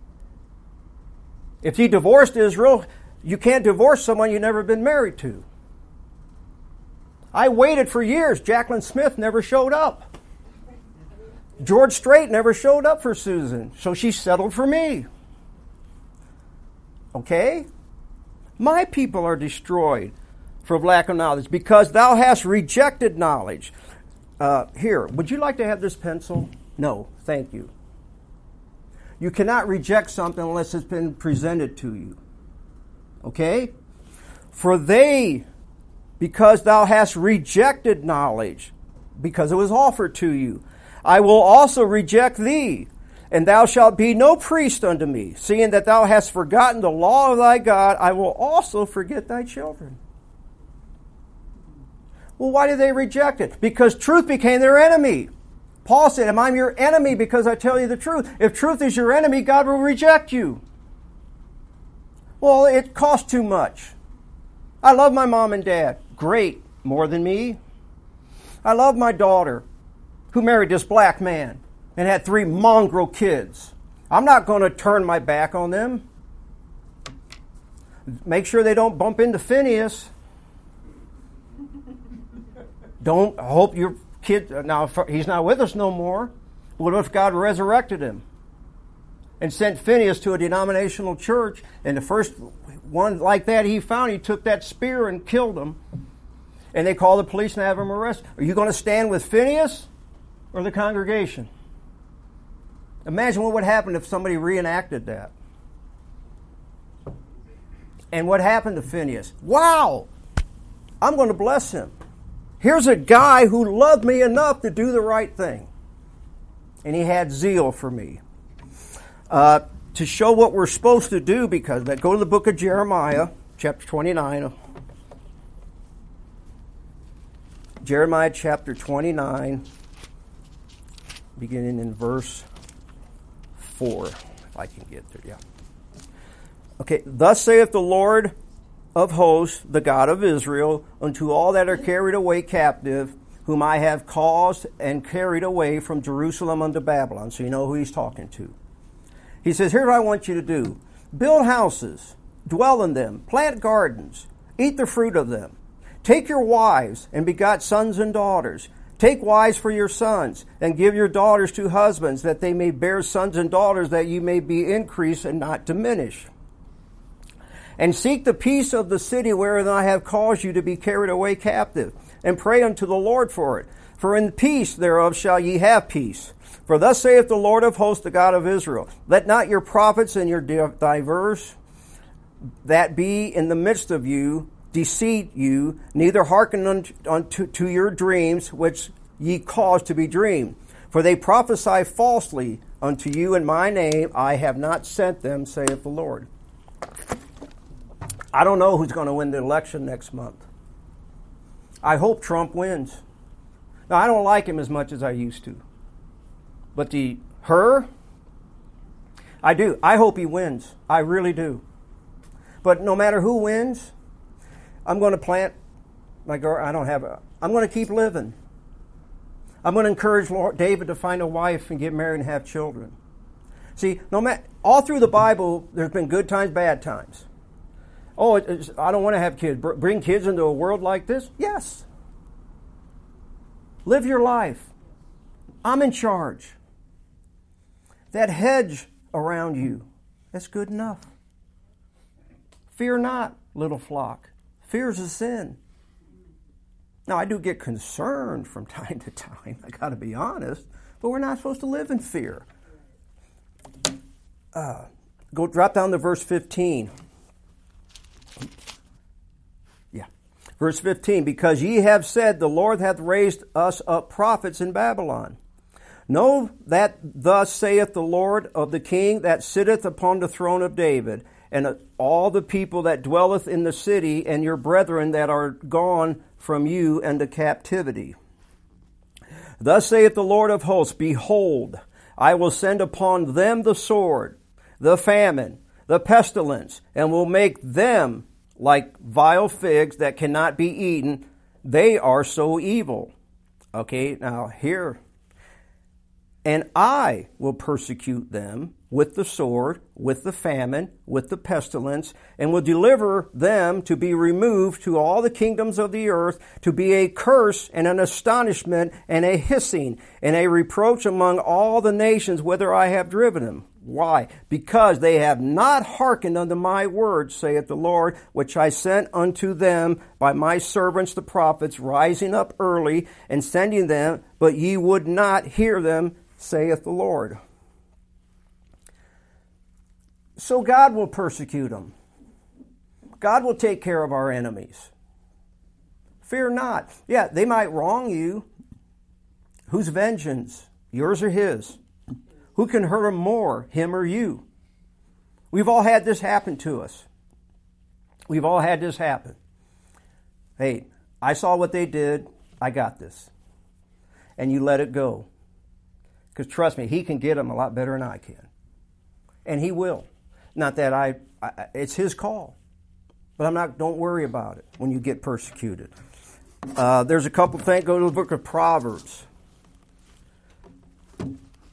If He divorced Israel, you can't divorce someone you've never been married to. I waited for years. Jacqueline Smith never showed up. George Strait never showed up for Susan, so she settled for me. Okay? My people are destroyed for lack of knowledge, because thou hast rejected knowledge. Here, would you like to have this pencil? No, thank you. You cannot reject something unless it's been presented to you. Okay? For because thou hast rejected knowledge, because it was offered to you, I will also reject thee, and thou shalt be no priest unto me. Seeing that thou hast forgotten the law of thy God, I will also forget thy children. Well, why did they reject it? Because truth became their enemy. Paul said, am I your enemy because I tell you the truth? If truth is your enemy, God will reject you. Well, it costs too much. I love my mom and dad. Great. More than me. I love my daughter, who married this black man and had 3 mongrel kids. I'm not going to turn my back on them. Make sure they don't bump into Phineas. I hope your kid, now he's not with us no more. What if God resurrected him and sent Phineas to a denominational church, and the first one like that he found, he took that spear and killed him, and they called the police and have him arrested? Are you going to stand with Phineas or the congregation? Imagine what would happen if somebody reenacted that. And what happened to Phineas? Wow! I'm going to bless him. Here's a guy who loved me enough to do the right thing. And he had zeal for me. To show what we're supposed to do, because go to the book of Jeremiah, chapter 29. Jeremiah chapter 29, beginning in verse 4, if I can get there, yeah. Okay, thus saith the Lord of hosts, the God of Israel, unto all that are carried away captive, whom I have caused and carried away from Jerusalem unto Babylon. So you know who he's talking to. He says, here's what I want you to do. Build houses, dwell in them, plant gardens, eat the fruit of them. Take your wives and begot sons and daughters. Take wives for your sons, and give your daughters to husbands, that they may bear sons and daughters, that you may be increased and not diminish. And seek the peace of the city wherein I have caused you to be carried away captive, and pray unto the Lord for it. For in the peace thereof shall ye have peace. For thus saith the Lord of hosts, the God of Israel, let not your prophets and your divers that be in the midst of you deceive you, neither hearken unto your dreams, which ye cause to be dreamed. For they prophesy falsely unto you in my name. I have not sent them, saith the Lord. I don't know who's going to win the election next month. I hope Trump wins. Now, I don't like him as much as I used to. But I do. I hope he wins. I really do. But no matter who wins, I'm going to plant my garden. I'm going to keep living. I'm going to encourage David to find a wife and get married and have children. See, all through the Bible, there's been good times, bad times. Oh, I don't want to have kids. Bring kids into a world like this? Yes. Live your life. I'm in charge. That hedge around you, that's good enough. Fear not, little flock. Fear is a sin. Now, I do get concerned from time to time. I got to be honest. But we're not supposed to live in fear. Drop down to verse 15. Verse 15, because ye have said, the Lord hath raised us up prophets in Babylon. Know that thus saith the Lord of the King that sitteth upon the throne of David, and all the people that dwelleth in the city, and your brethren that are gone from you into captivity. Thus saith the Lord of hosts, behold, I will send upon them the sword, the famine, the pestilence, and will make them like vile figs that cannot be eaten. They are so evil. Okay, now here. And I will persecute them with the sword, with the famine, with the pestilence, and will deliver them to be removed to all the kingdoms of the earth, to be a curse and an astonishment and a hissing and a reproach among all the nations whither I have driven them. Why? Because they have not hearkened unto my words, saith the Lord, which I sent unto them by my servants the prophets, rising up early and sending them, but ye would not hear them, saith the Lord. So God will persecute them. God will take care of our enemies. Fear not. Yeah, they might wrong you. Whose vengeance? Yours or his? Who can hurt him more, him or you? We've all had this happen to us. We've all had this happen. Hey, I saw what they did. I got this. And you let it go. Because trust me, he can get them a lot better than I can. And he will. Not that it's his call. But don't worry about it when you get persecuted. There's a couple things. Go to the book of Proverbs.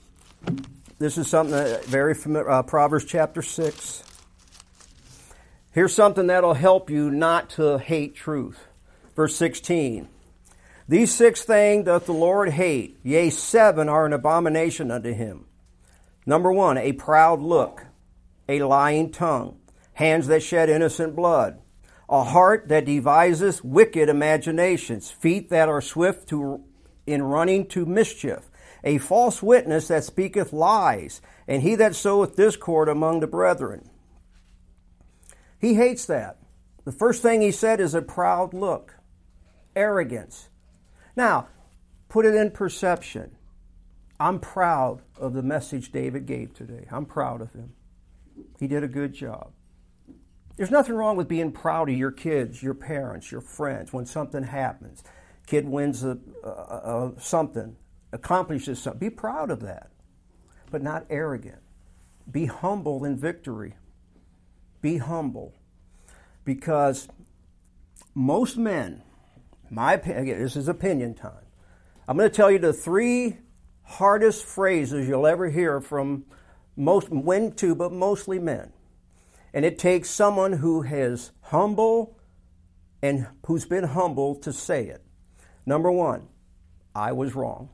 This is something that very familiar. Proverbs chapter 6. Here's something that'll help you not to hate truth. Verse 16. These 6 things doth the Lord hate, yea, 7 are an abomination unto him. Number 1, a proud look, a lying tongue, hands that shed innocent blood, a heart that deviseth wicked imaginations, feet that are swift in running to mischief, a false witness that speaketh lies, and he that soweth discord among the brethren. He hates that. The first thing he said is a proud look, arrogance. Now, put it in perception. I'm proud of the message David gave today. I'm proud of him. He did a good job. There's nothing wrong with being proud of your kids, your parents, your friends when something happens. Kid wins something, accomplishes something. Be proud of that, but not arrogant. Be humble in victory. Be humble. Because most men, my opinion, this is opinion time. I'm going to tell you the 3 hardest phrases you'll ever hear from most men too, but mostly men. And it takes someone who is humble and who's been humble to say it. Number 1, I was wrong.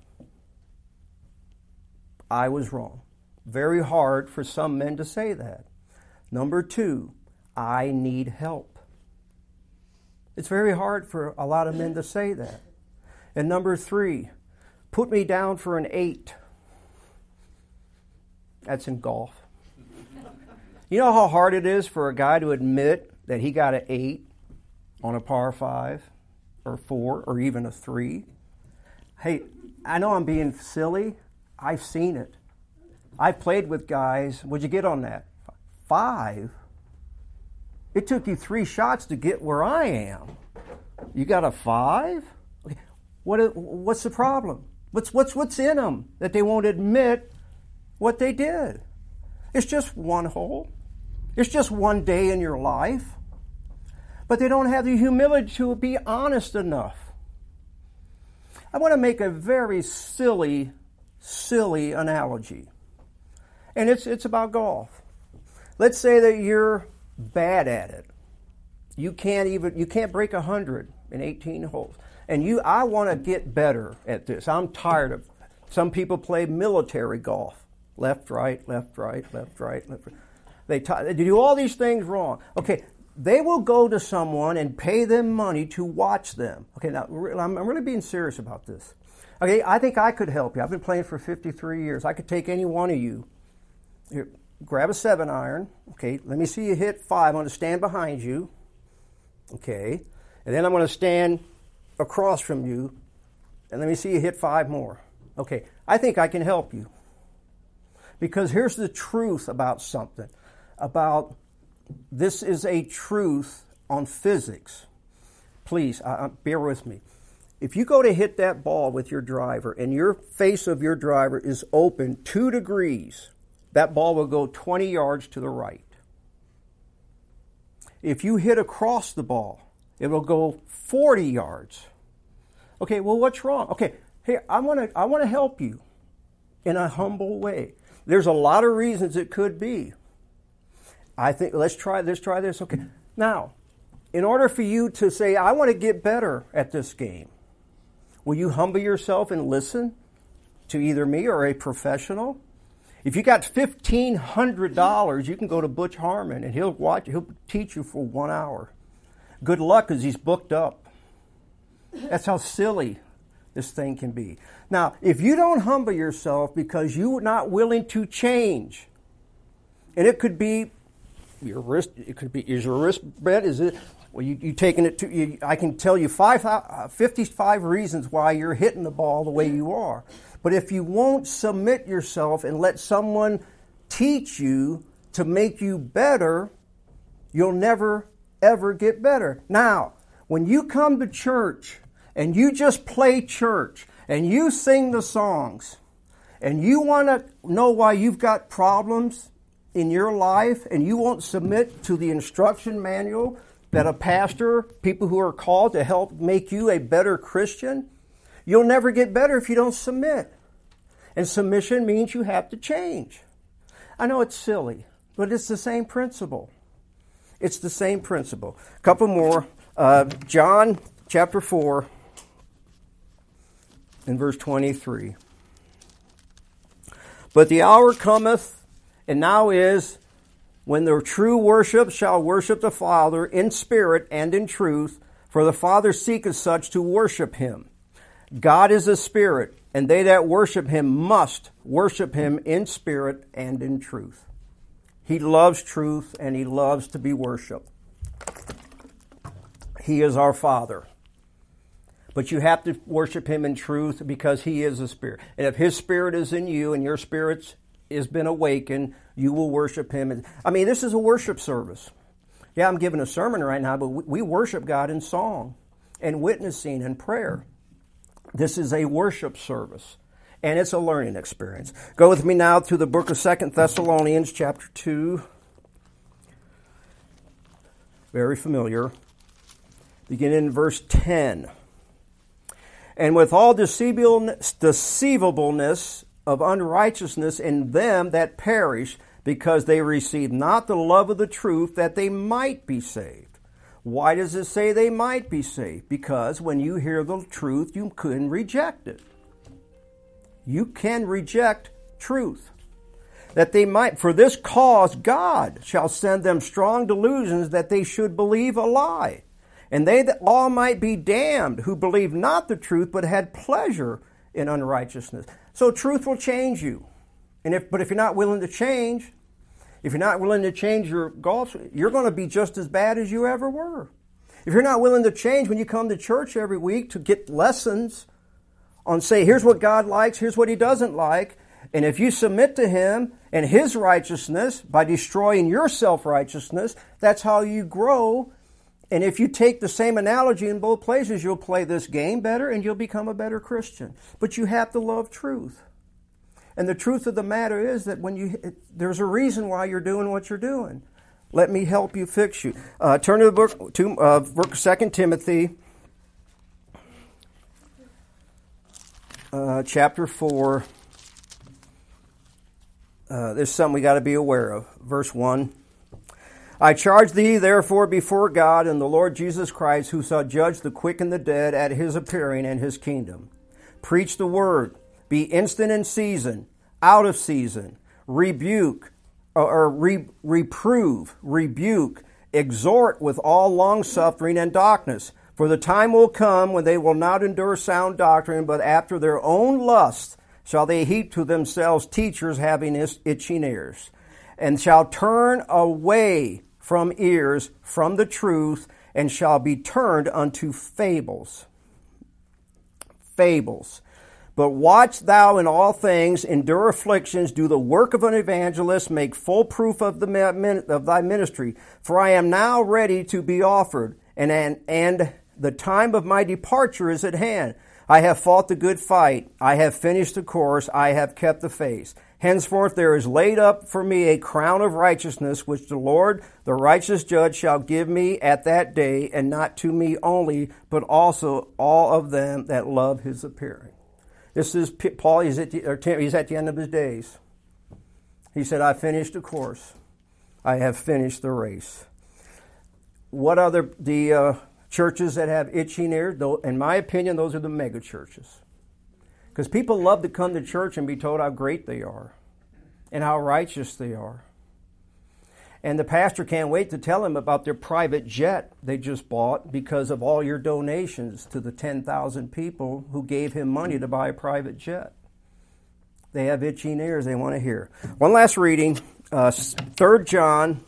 I was wrong. Very hard for some men to say that. Number 2, I need help. It's very hard for a lot of men to say that. And number 3, put me down for an 8. That's in golf. You know how hard it is for a guy to admit that he got an 8 on a par 5 or 4 or even a 3? Hey, I know I'm being silly. I've seen it. I've played with guys. What'd you get on that? 5? It took you 3 shots to get where I am. You got a 5? Okay. What's the problem? What's in them that they won't admit what they did? It's just one hole. It's just one day in your life. But they don't have the humility to be honest enough. I want to make a very silly analogy. And it's about golf. Let's say that you're bad at it. You can't break 100 in 18 holes. And I want to get better at this. I'm tired of some people play military golf. Left, right, left, right, left, right, left, right. They do all these things wrong. Okay, they will go to someone and pay them money to watch them. Okay, now I'm really being serious about this. Okay, I think I could help you. I've been playing for 53 years. I could take any one of you. Here, grab a 7-iron. Okay, let me see you hit 5. I'm going to stand behind you. Okay, and then I'm going to stand across from you, and let me see you hit 5 more. Okay, I think I can help you. Because here's the truth about something. This is a truth on physics. Please, bear with me. If you go to hit that ball with your driver and your face of your driver is open 2 degrees, that ball will go 20 yards to the right. If you hit across the ball, it will go 40 yards. Okay, well, what's wrong? Okay, hey, I want to help you in a humble way. There's a lot of reasons it could be. I think let's try this. Okay. Now, in order for you to say, I want to get better at this game, will you humble yourself and listen to either me or a professional? If you got $1,500, you can go to Butch Harmon and he'll teach you for 1 hour. Good luck, because he's booked up. That's how silly this thing can be. Now, if you don't humble yourself because you're not willing to change, and it could be your wrist, is your wrist bent? Is it, well, you taking it to, I can tell you 55 reasons why you're hitting the ball the way you are. But if you won't submit yourself and let someone teach you to make you better, you'll never, ever get better. Now, when you come to church and you just play church and you sing the songs and you want to know why you've got problems in your life and you won't submit to the instruction manual that a pastor, people who are called to help make you a better Christian, you'll never get better if you don't submit. And submission means you have to change. I know it's silly, but it's the same principle. It's the same principle. A couple more. John chapter 4 and verse 23. But the hour cometh, and now is, when the true worship shall worship the Father in spirit and in truth, for the Father seeketh such to worship him. God is a spirit, and they that worship him must worship him in spirit and in truth. He loves truth, and he loves to be worshiped. He is our Father. But you have to worship him in truth because he is a spirit. And if his spirit is in you and your spirit has been awakened, you will worship him. I mean, this is a worship service. Yeah, I'm giving a sermon right now, but we worship God in song and witnessing and prayer. This is a worship service, and it's a learning experience. Go with me now to the book of 2 Thessalonians chapter 2. Very familiar. Beginning in verse 10. And with all deceivableness of unrighteousness in them that perish, because they receive not the love of the truth, that they might be saved. Why does it say they might be saved? Because when you hear the truth, you can reject it. You can reject truth. That they might, for this cause God shall send them strong delusions that they should believe a lie. And they that all might be damned, who believed not the truth, but had pleasure in unrighteousness. So truth will change you. But if you're not willing to change, if you're not willing to change your golf, you're going to be just as bad as you ever were. If you're not willing to change when you come to church every week to get lessons on, say, here's what God likes, here's what he doesn't like, and if you submit to him and his righteousness by destroying your self-righteousness, that's how you grow. And if you take the same analogy in both places, you'll play this game better and you'll become a better Christian. But you have to love truth. And the truth of the matter is that there's a reason why you're doing what you're doing. Let me help you fix you. Turn to the book of 2 Timothy, chapter 4. This is something we got to be aware of. Verse 1. I charge thee, therefore, before God and the Lord Jesus Christ, who shall judge the quick and the dead at his appearing in his kingdom. Preach the word. Be instant in season, out of season. Reprove, rebuke, exhort with all longsuffering and doctrine. For the time will come when they will not endure sound doctrine, but after their own lust shall they heap to themselves teachers having itching ears, and shall turn away from ears from the truth, and shall be turned unto fables. Fables. But watch thou in all things, endure afflictions, do the work of an evangelist, make full proof of thy ministry. For I am now ready to be offered, and the time of my departure is at hand. I have fought the good fight. I have finished the course. I have kept the faith. Henceforth there is laid up for me a crown of righteousness, which the Lord, the righteous judge, shall give me at that day, and not to me only, but also all of them that love his appearing. This is Paul. He's at the end of his days. He said, I finished the course. I have finished the race. What are the churches that have itching ears? In my opinion, those are the mega churches. Because people love to come to church and be told how great they are and how righteous they are. And the pastor can't wait to tell them about their private jet they just bought because of all your donations to the 10,000 people who gave him money to buy a private jet. They have itching ears they want to hear. One last reading, 3 John.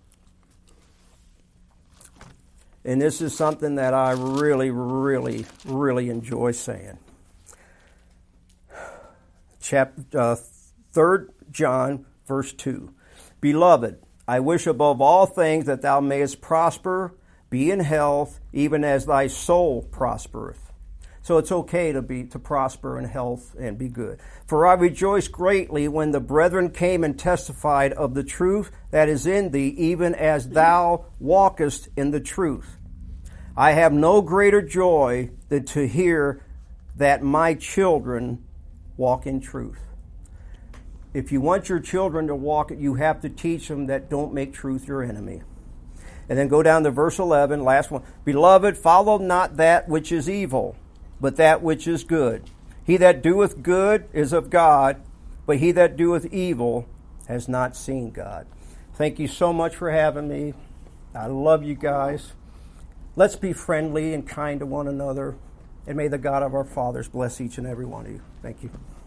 And this is something that I really, really, really enjoy saying. 3 John, verse 2. Beloved, I wish above all things that thou mayest prosper, be in health, even as thy soul prospereth. So it's okay to prosper in health and be good. For I rejoiced greatly when the brethren came and testified of the truth that is in thee, even as thou walkest in the truth. I have no greater joy than to hear that my children walk in truth. If you want your children to walk it, you have to teach them that don't make truth your enemy. And then go down to verse 11, last one. Beloved, follow not that which is evil, but that which is good. He that doeth good is of God, but he that doeth evil has not seen God. Thank you so much for having me. I love you guys. Let's be friendly and kind to one another. And may the God of our fathers bless each and every one of you. Thank you.